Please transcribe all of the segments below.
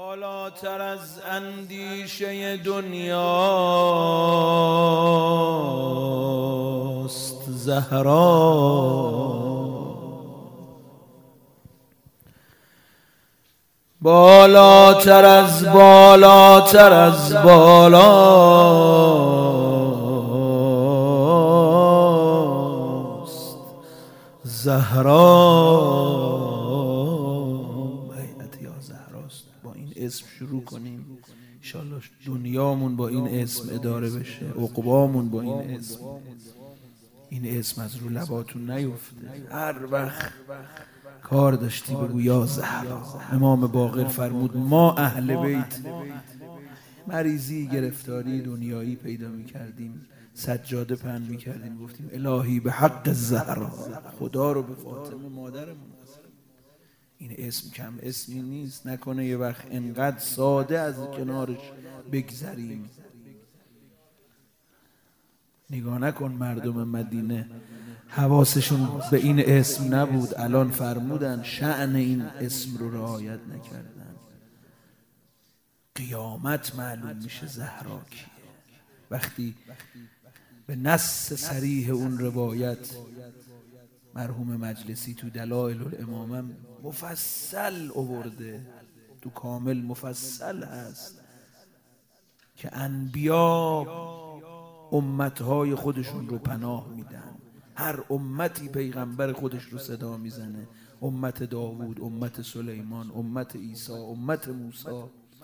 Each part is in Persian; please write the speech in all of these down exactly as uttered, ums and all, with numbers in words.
بالاتر از اندیشه دنیاست زهرا، بالاتر از بالاتر از بالاست زهرا. هیئت یا زهراست. با این اسم شروع کنیم انشالله دنیامون با این اسم اداره بشه، عقبامون با این اسم. این اسم از رو لباتون نیفته، هر وقت کار داشتی بگو یا زهرا. امام باقر فرمود ما اهل بیت مریضی گرفتاری دنیایی پیدا میکردیم، سجاده پهن میکردیم، گفتیم الهی به حق زهرا، خدا رو به فاطمه مادرمون. این اسم کم اسمی نیست، نکنه یه وقت انقدر ساده از کنارش بگذریم. نگاه نکن مردم مدینه حواسشون به این اسم نبود، الان فرمودن شأن این اسم رو رعایت نکردن. قیامت معلوم میشه زهرا کیه. وقتی به نص صریح اون روایت مرحوم مجلسی تو دلائل الامامه مفصل آورده، تو کامل مفصل هست که انبیا امتهای خودشون رو پناه میدن. هر امتی پیغمبر خودش رو صدا میزنه، امت داوود، امت سلیمان، امت عیسی، امت موسی.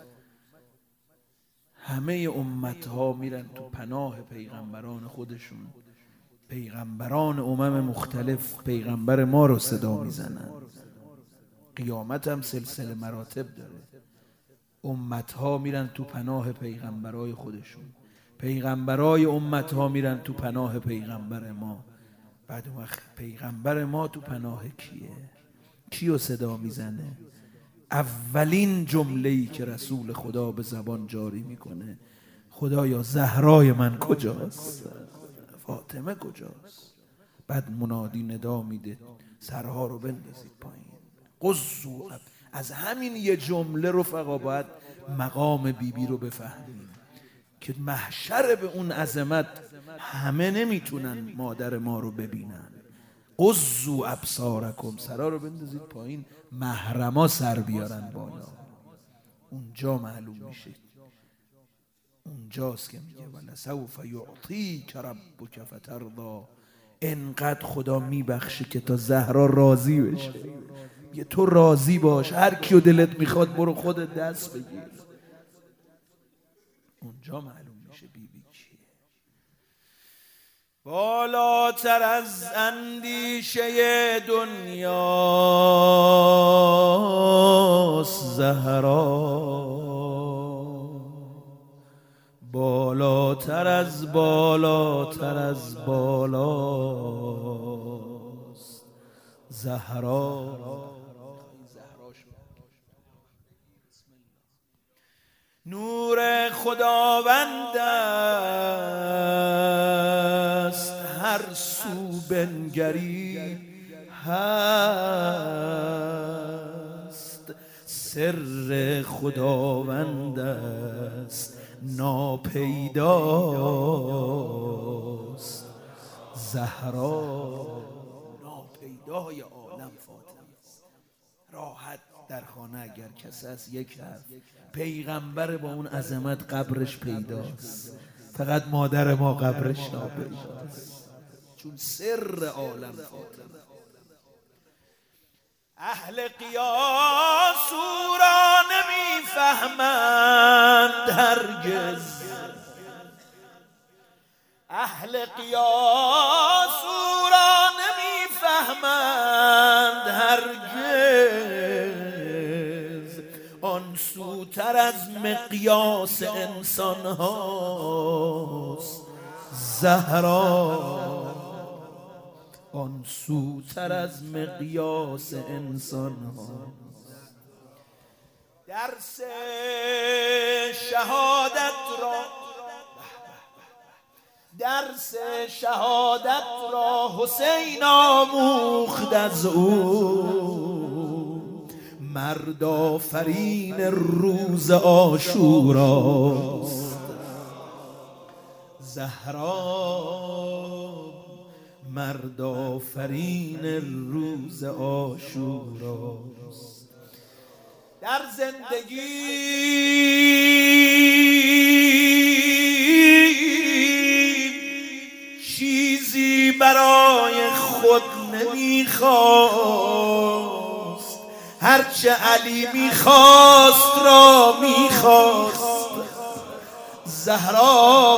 همه امتها میرن تو پناه پیغمبران خودشون. پیغمبران امم مختلف پیغمبر ما رو صدا میزنن. قیامت هم سلسله مراتب داره. امتها میرن تو پناه پیغمبرای خودشون، پیغمبرای امتها میرن تو پناه پیغمبر ما. بعد اون وقت پیغمبر ما تو پناه کیه؟ کیو صدا میزنه؟ اولین جمله‌ای که رسول خدا به زبان جاری میکنه خدایا زهرای من کجاست؟ فاطمه کجاست؟ بعد منادی ندا میده سرها رو بندازید پایین. قضوا. از همین یه جمله رفقا باید مقام بیبی بی رو بفهمیم که محشر به اون عظمت همه نمیتونن مادر ما رو ببینن. قضوا ابصارکم، سرها رو بندازید پایین، محرما سر بیارن بالا. اونجا معلوم میشه، اونجاست که میگه ولسوف یعطیک ربک فترضی. انقدر خدا میبخشه که تا زهرا راضی بشه. میگه تو راضی باش، هر کیو دلت میخواد برو خودت دست بگیر. اونجا معلوم میشه بی بی کیه. بالاتر از اندیشه دنیاست زهرا، بالاتر از بالاتر از بالاست زهرا. نور خداوند است هر سو بنگری هست، سر خداوند است ناپیداست زهرا. ناپیدای عالم فاطمه است. راحت در خانه اگر کسی از یک حرف پیغمبر با اون عظمت قبرش پیداست، فقط مادر ما قبرش ناپیداست، چون سر عالم فاطمه. اهل قیاس او را نمیفهمند هرگز، اهل قیاس او را نمیفهمند هرگز. آن سوتر از مقیاس انسان هاست زهرا، آن سوتر از مقیاس انسان ها. درس شهادت را درس شهادت را حسین آموخت از او، مرد آفرین روز عاشوراست. زهرا مرد آفرین روز عاشوراست. در زندگی چیزی برای خود نمیخواست، هرچه علی میخواست را میخواست. زهرا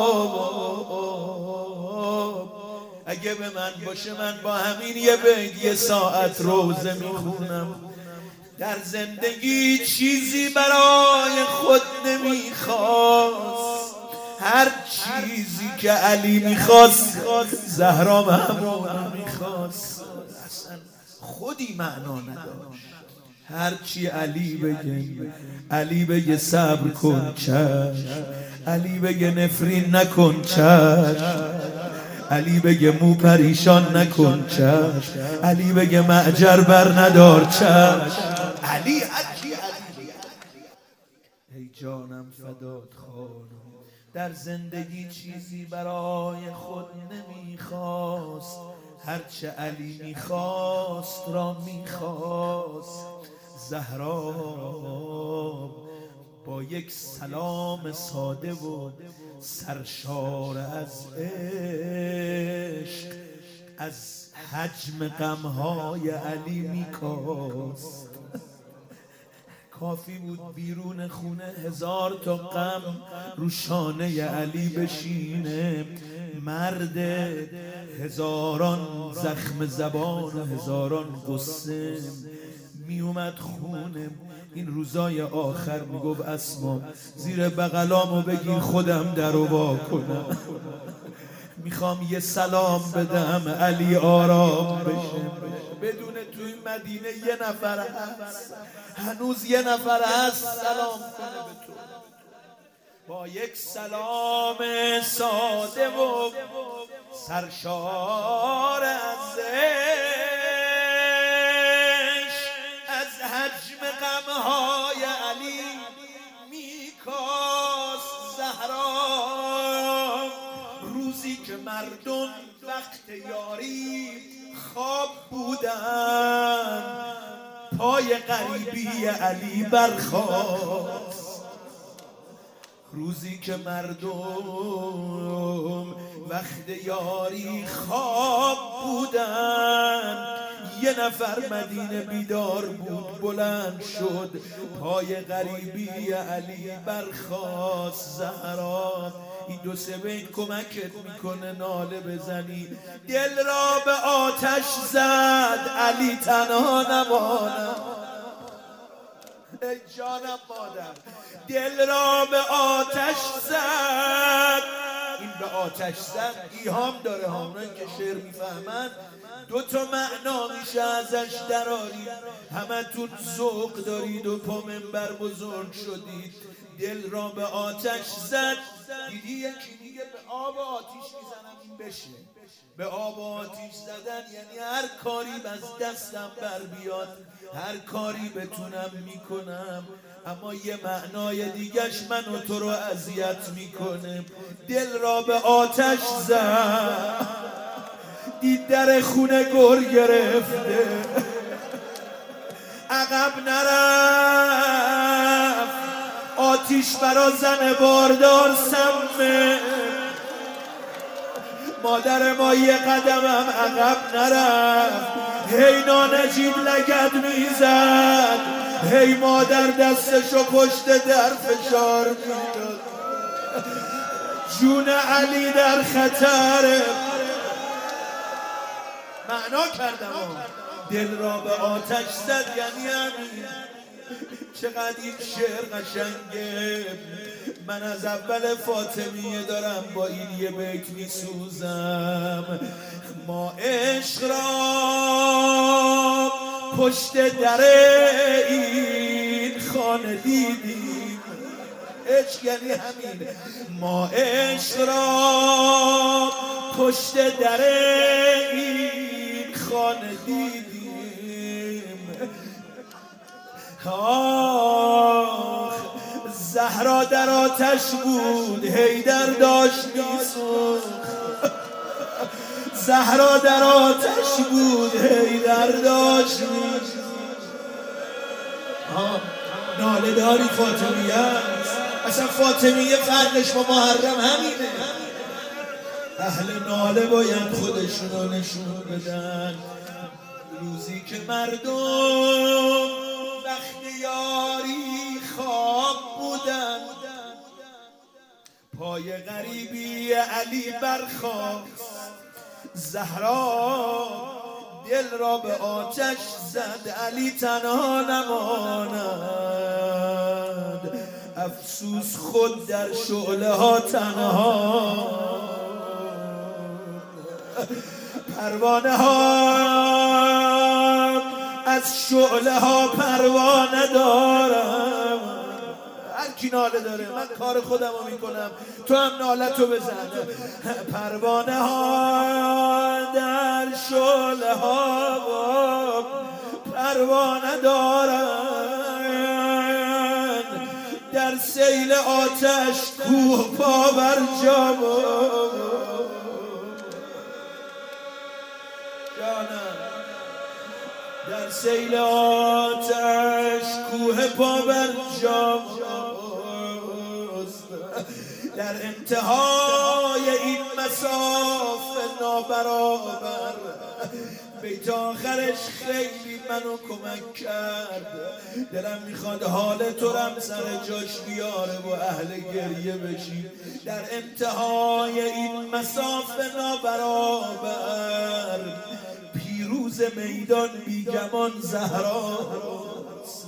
اگه به من باشه من با همین یه بیت یه ساعت روزه میخونم. در زندگی چیزی برای خود نمیخواست، هر چیزی که علی میخواست زهرا همون میخواست. اصلا خودی معنا نداشت. هرچی علی بگه، علی بگه صبر کن چشم، علی بگه نفرین نکن چشم، علی بگه مو پریشان نکن چشم، علی بگه معجر بر ندار چشم. علی هرچی علی بگه. ای جانم فدات خانم، در زندگی چیزی برای خود نمیخواست، هرچه علی میخواست را میخواست. زهرا با یک سلام ساده و سرشار از عشق از حجم غمهای علی میکاست. کافی بود بیرون خونه هزار تا غم رو شانه علی بشینه. مرد هزاران زخم زبان و هزاران قصه می اومد خونه. این روزای آخر میگفت اسما زیر بغلامو بگیر خودم درو وا کنم، میخوام یه سلام بدم علی آرام بشه. بدون توی مدینه یه نفر هست، هنوز یه نفر هست سلام کنه به تو. با یک سلام ساده و سرشار از عشق از حجم غمهای علی میکاست. زهرا روزی که مردم وقت یاری خواب بودن، پای غریبی علی برخاست. روزی که مردم وقت یاری خواب بودن، یه نفر مدینه بیدار بود بلند شد، پای غریبی علی برخاست. زهرا این دو سه بیت کمکت میکنه ناله بزنی. دل را به آتش زد علی تنها نمانم. ای جانم مادر، دل را به آتش زد. این به آتش زد ایهام داره، همونایی که شعر میفهمن دو تا معنا میشه ازش درارید. همتون ذوق دارید و پا منبر بزرگ شدید. دل را به آتش زد، دیدی یکی دیگه به آب آتیش میزنم این بشه. به آب آتیش زدن یعنی هر کاری از دستم بر بیاد، هر کاری بتونم میکنم. اما یه معنای دیگش من و تو رو اذیت میکنه. دل را به آتش زد، دید در خونه گر گرفته، عقب نرفت. آتیش برا زن باردار سمه، مادر ما یه قدمم عقب نرفت. هی نانجیب لگد میزد، هی مادر دستشو پشت در فشار میداد. جون علی در خطره. معنا کردم دل را به آتش زد یعنی همین. چقدر این شعر قشنگه. من از اول فاطمیه دارم با این یه بیت میسوزم. ما عشق را پشت در این خانه دیدیم. عشق یعنی همین. ما عشق را پشت در این خانه دیدیم. آخ زهرا در آتش بود حیدر داشت میسوخت، زهرا در آتش بود حیدر داشت میسوخت. ناله داری فاطمیه است، اصلا فاطمیه فرقش با محرم همینه. اهل ناله باید خودشونو نشون بدن. روزی که مردم وقت یاری خواب بودن، پای غریبی علی برخاست، زهرا دل را به آتش زد، علی تنها نماند، افسوس خود در شعله ها تنها. پروانه ها از شعله ها پروانه دارم. هر کی ناله داره، من کار خودم رو میکنم، تو هم نالتو بزن. پروانه ها در شعله ها پروانه دارن، در سیل آتش کوه پا بر جا در سیل آتش کوه پا بر جاست. در انتهای این مسافه نابرابر بیت آخرش خیلی منو کمک کرد. دلم میخواد حال تو رم سر جاش بیاره و اهل گریه بشی. در انتهای این مسافه نابرابر پیروز میدان بیگمان زهراست،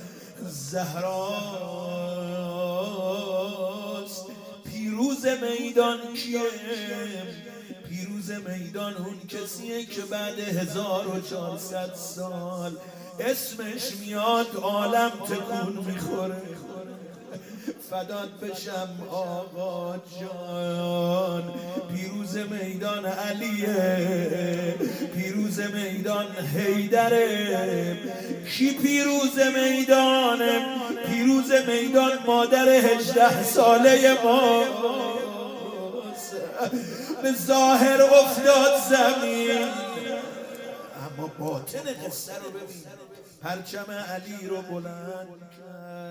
زهراست. پیروز میدان کیه؟ پیروز میدان اون کسیه که بعد هزار و چهارصد سال اسمش میاد عالم تکون میخوره. فدات بشم آقا جان. پیروز میدان علیه، پیروز میدان حیدره. کی پیروز میدانه؟ پیروز میدان مادر هجده ساله ما به ظاهر افتاد زمین، اما باطن قصه رو ببین. پرچم علی رو بلند کرد،